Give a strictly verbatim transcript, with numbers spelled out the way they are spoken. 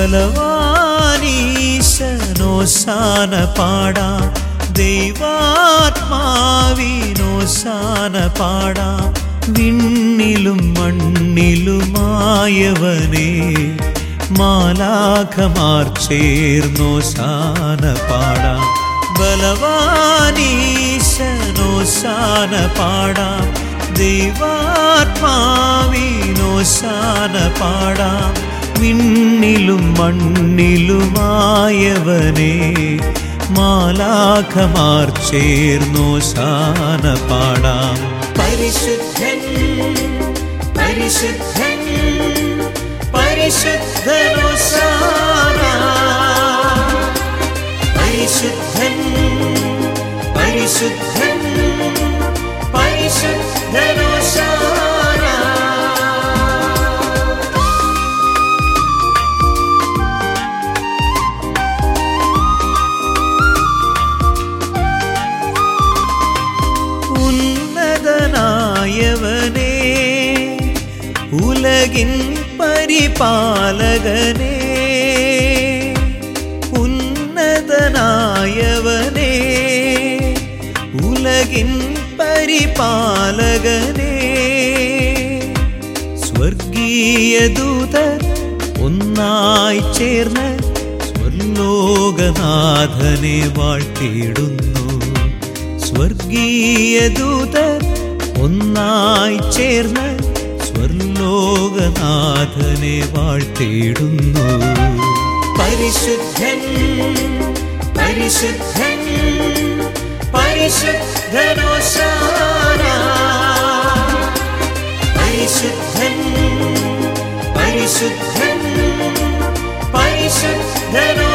ബലവാനീശനോശാന പാടാം, ദൈവാത്മാവിനോശാന പാടാം. വിണ്ണിലും മണ്ണിലുമായവനെ മാലാഖമാർ ചേർന്നോശാന പാടാം. ബലവാനീശനോശാന പാടാം, ദൈവാത്മാവിനോശാന പാടാം. വിണ്ണിലും മണ്ണിലുമായവനെ മാലാഖമാർ ചേർന്നോശാന പാടാം. പരിശുദ്ധൻ പരിശുദ്ധൻ പരിശുദ്ധനോശാന, പരിശുദ്ധൻ പരിശുദ്ധൻ പരിശുദ്ധനോശാന. ഉന്നതനായവനേ, ഉലകിൻ പരിപാലകനേ, ഉന്നതനായവനേ, ഉലകിൻ പരിപാലകനേ. സ്വർഗീയ ദൂതർ ഒന്നായി ചേർന്ന് സ്വർലോകനാഥനെ വാഴ്ത്തിയിടുന്നു. സ്വർഗീയ ദൂതർ ഒന്നായി ചേർന്ന് സ്വർലോകനാഥനെ വാഴ്ത്തിയിടുന്നു. പരിശുദ്ധൻ പരിശുദ്ധൻ പരിശുദ്ധനോശാന, പരിശുദ്ധൻ പരിശുദ്ധൻ പരിശുദ്ധനോ